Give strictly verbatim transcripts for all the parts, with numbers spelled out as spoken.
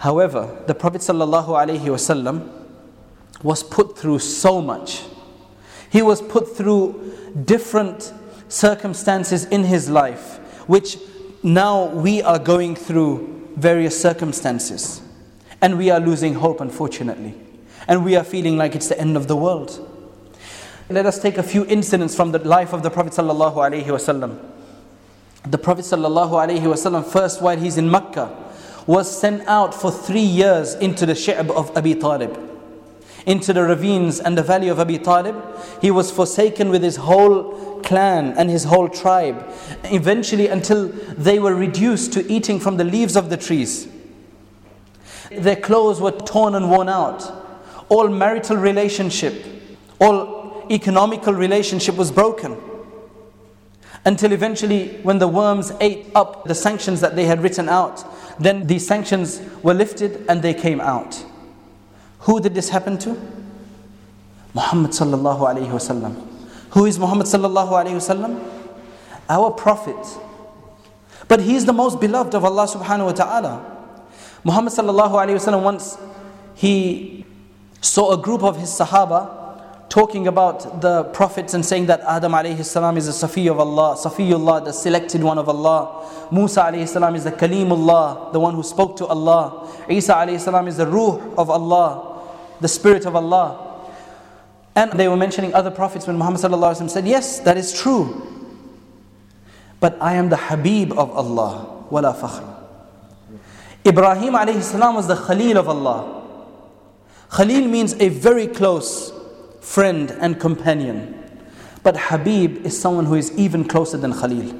However, the Prophet ﷺ was put through so much. He was put through different circumstances in his life, which now we are going through various circumstances. And we are losing hope, unfortunately. And we are feeling like it's the end of the world. Let us take a few incidents from the life of the Prophet ﷺ. The Prophet ﷺ, first while he's in Mecca, was sent out for three years into the Shi'b of Abi Talib, into the ravines and the valley of Abi Talib. He was forsaken with his whole clan and his whole tribe, eventually until they were reduced to eating from the leaves of the trees. Their clothes were torn and worn out. All marital relationship, all economical relationship was broken. Until eventually when the worms ate up the sanctions that they had written out, then these sanctions were lifted and they came out. Who did this happen to? Muhammad sallallahu alayhi wasallam. Who is Muhammad sallallahu alayhi wasallam? Our Prophet. But he is the most beloved of Allah subhanahu wa ta'ala. Muhammad sallallahu alayhi wasallam, once he saw a group of his Sahaba talking about the prophets and saying that Adam alayhi salam is the Safi of Allah, Safiyullah, the selected one of Allah. Musa alayhi salam is the Kalimullah, the one who spoke to Allah. Isa alayhi salam is the Ruh of Allah, the Spirit of Allah. And they were mentioning other prophets when Muhammad sallallahu alayhi wa sallam said, yes, that is true. But I am the Habib of Allah, wala fakhr. Ibrahim alayhi salam was the Khalil of Allah. Khalil means a very close friend and companion. But Habib is someone who is even closer than Khalil.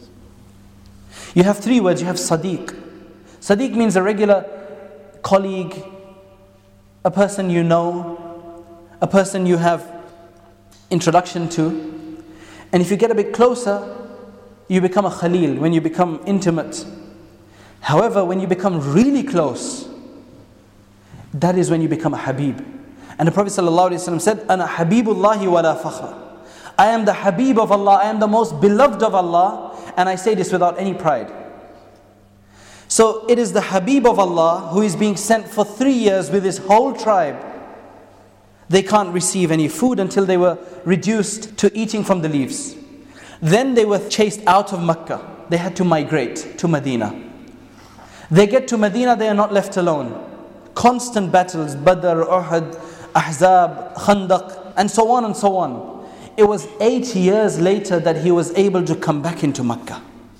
You have three words. You have Sadiq. Sadiq means a regular colleague, a person you know, a person you have introduction to. And if you get a bit closer, you become a Khalil, when you become intimate. However, when you become really close, that is when you become a Habib. And the Prophet ﷺ said, Ana Habibullahi wa la fakhra. I am the Habib of Allah, I am the most beloved of Allah, and I say this without any pride. So it is the Habib of Allah who is being sent for three years with his whole tribe. They can't receive any food until they were reduced to eating from the leaves. Then they were chased out of Mecca. They had to migrate to Medina. They get to Medina, they are not left alone. Constant battles, Badr, Uhud, Ahzab, Khandaq, and so on and so on. It was eight years later that he was able to come back into Mecca.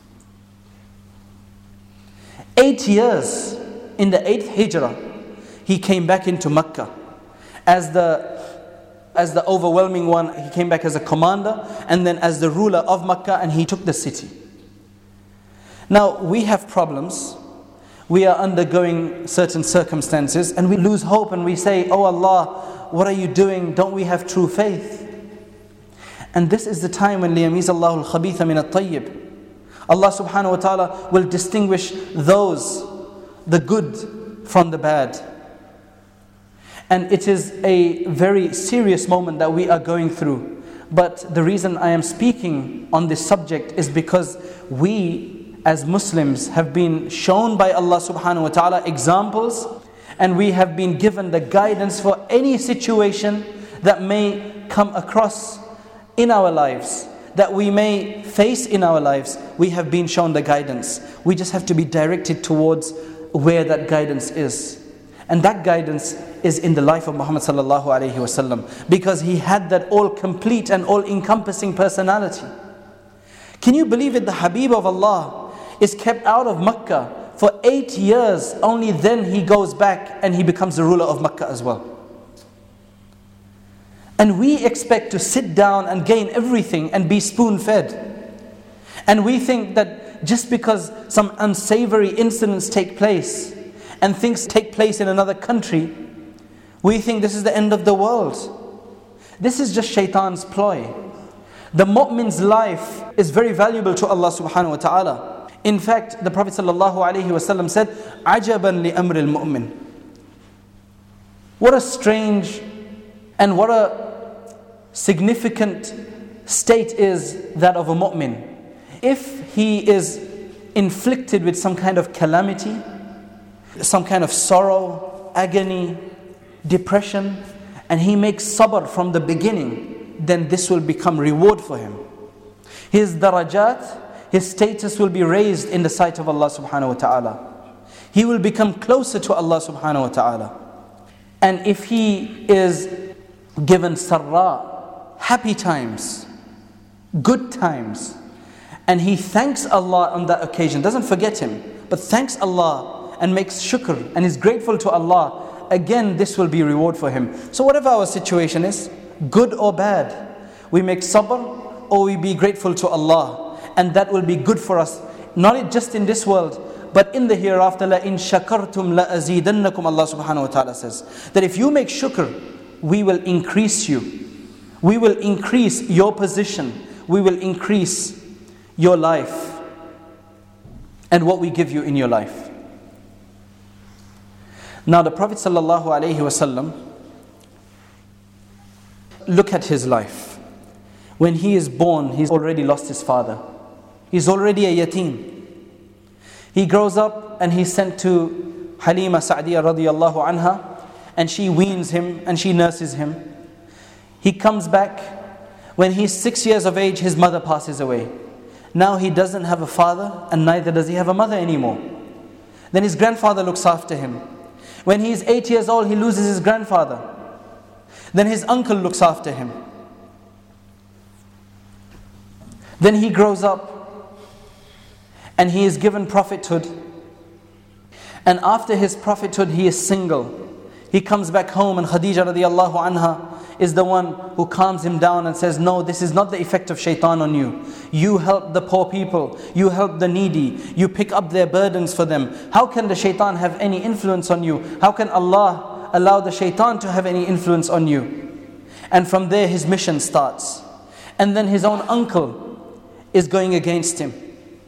Eight years, in the eighth Hijrah, he came back into Mecca. As the, as the overwhelming one, he came back as a commander, and then as the ruler of Mecca, and he took the city. Now, we have problems. We are undergoing certain circumstances and we lose hope and we say, oh Allah, what are you doing? Don't we have true faith? And this is the time when لِيَمِيزَ اللَّهُ الْخَبِيثَ مِنَ الطَّيِّبِ. Allah subhanahu wa ta'ala will distinguish those, the good from the bad. And it is a very serious moment that we are going through. But the reason I am speaking on this subject is because we as Muslims have been shown by Allah subhanahu wa ta'ala examples, and we have been given the guidance for any situation that may come across in our lives, that we may face in our lives. We have been shown the guidance. We just have to be directed towards where that guidance is. And that guidance is in the life of Muhammad sallallahu alayhi wasallam, because he had that all complete and all encompassing personality. Can you believe it? The Habib of Allah is kept out of Mecca for eight years. Only then he goes back and he becomes the ruler of Mecca as well. And we expect to sit down and gain everything and be spoon-fed. And we think that just because some unsavory incidents take place and things take place in another country, we think this is the end of the world. This is just shaitan's ploy. The mu'min's life is very valuable to Allah subhanahu wa ta'ala. In fact, the Prophet sallallahu alaihi wasallam said, "Ajaban li amri al-mu'min." What a strange and what a significant state is that of a mu'min. If he is inflicted with some kind of calamity, some kind of sorrow, agony, depression, and he makes sabr from the beginning, then this will become reward for him. His darajat, his status will be raised in the sight of Allah subhanahu wa ta'ala. He will become closer to Allah subhanahu wa ta'ala. And if he is given sarra, happy times, good times, and he thanks Allah on that occasion, doesn't forget him, but thanks Allah and makes shukr and is grateful to Allah, again this will be reward for him. So whatever our situation is, good or bad, we make sabr or we be grateful to Allah, and that will be good for us, not just in this world, but in the hereafter. La in shakartum la azidannakum, Allah subhanahu wa ta'ala says that if you make shukr, we will increase you. We will increase your position. We will increase your life and what we give you in your life. Now the Prophet sallallahu alaihi wasallam, look at his life. When he is born, he's already lost his father. He's already a yatim. He grows up and he's sent to Halima Sa'diyah radiyallahu anha, and she weans him and she nurses him. He comes back. When he's six years of age, his mother passes away. Now he doesn't have a father and neither does he have a mother anymore. Then his grandfather looks after him. When he's eight years old, he loses his grandfather. Then his uncle looks after him. Then he grows up and he is given prophethood. And after his prophethood, he is single. He comes back home and Khadija radiallahu anha is the one who calms him down and says, no, this is not the effect of shaitan on you. You help the poor people. You help the needy. You pick up their burdens for them. How can the shaitan have any influence on you? How can Allah allow the shaitan to have any influence on you? And from there his mission starts. And then his own uncle is going against him.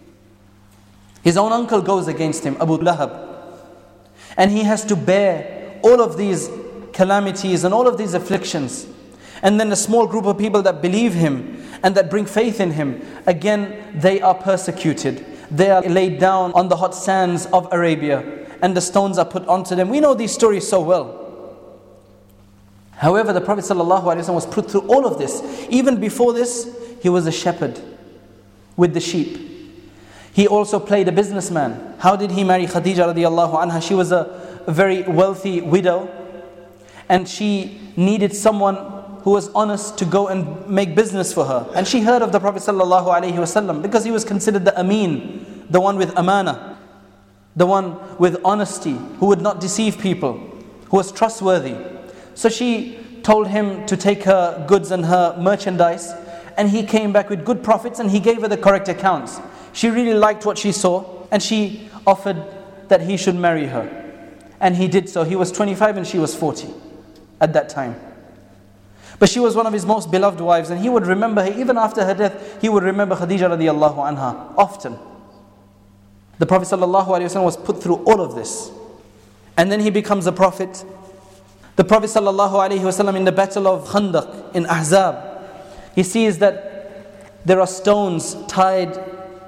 His own uncle goes against him, Abu Lahab. And he has to bear all of these calamities and all of these afflictions. And then a small group of people that believe him and that bring faith in him, again, they are persecuted. They are laid down on the hot sands of Arabia and the stones are put onto them. We know these stories so well. However, the Prophet ﷺ was put through all of this. Even before this, he was a shepherd with the sheep. He also played a businessman. How did he marry Khadija radiallahu anha? She was a, a very wealthy widow, and she needed someone who was honest to go and make business for her. And she heard of the Prophet sallallahu alaihi wasallam because he was considered the Ameen, the one with amana, the one with honesty, who would not deceive people, who was trustworthy. So she told him to take her goods and her merchandise, and he came back with good profits and he gave her the correct accounts. She really liked what she saw and she offered that he should marry her. And he did so. He was twenty-five and she was forty at that time. But she was one of his most beloved wives, and he would remember her. Even after her death, he would remember Khadija radiallahu anha often. The Prophet sallallahu alaihi wasallam was put through all of this. And then he becomes a prophet. The Prophet sallallahu alaihi wasallam in the battle of Khandaq in Ahzab, he sees that there are stones tied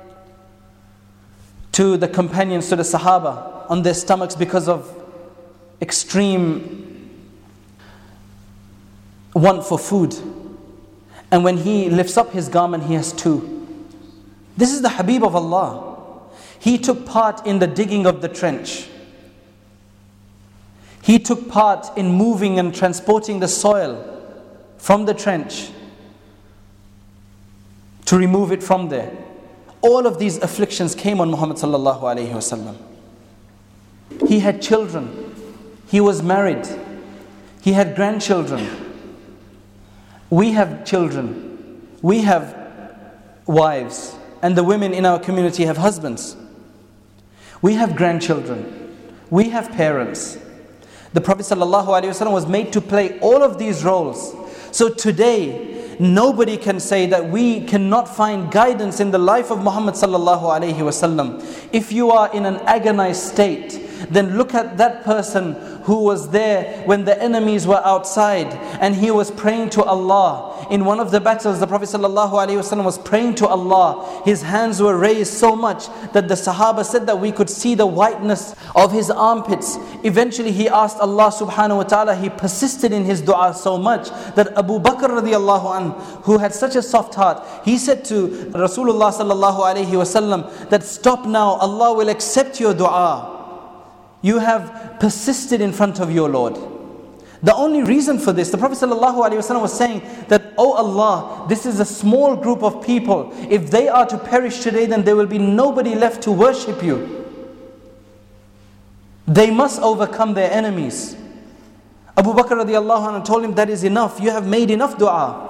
to the companions, to the Sahaba, on their stomachs because of extreme want for food. And when he lifts up his garment, he has two. This is the Habib of Allah. He took part in the digging of the trench. He took part in moving and transporting the soil from the trench to remove it from there. All of these afflictions came on Muhammad sallallahu alaihi wasallam. He had children. He was married. He had grandchildren. We have children. We have wives. And the women in our community have husbands. We have grandchildren. We have parents. The Prophet ﷺ was made to play all of these roles. So today, nobody can say that we cannot find guidance in the life of Muhammad ﷺ. If you are in an agonized state, then look at that person who was there when the enemies were outside and he was praying to Allah. In one of the battles, the Prophet ﷺ was praying to Allah. His hands were raised so much that the Sahaba said that we could see the whiteness of his armpits. Eventually he asked Allah subhanahu wa ta'ala, he persisted in his dua so much that Abu Bakr radiallahu anhu, who had such a soft heart, he said to Rasulullah sallallahu alayhi wasallam that stop now, Allah will accept your dua. You have persisted in front of your Lord. The only reason for this, the Prophet ﷺ was saying that, oh Allah, this is a small group of people. If they are to perish today, then there will be nobody left to worship you. They must overcome their enemies. Abu Bakr radiallahu anhu told him, that is enough. You have made enough dua.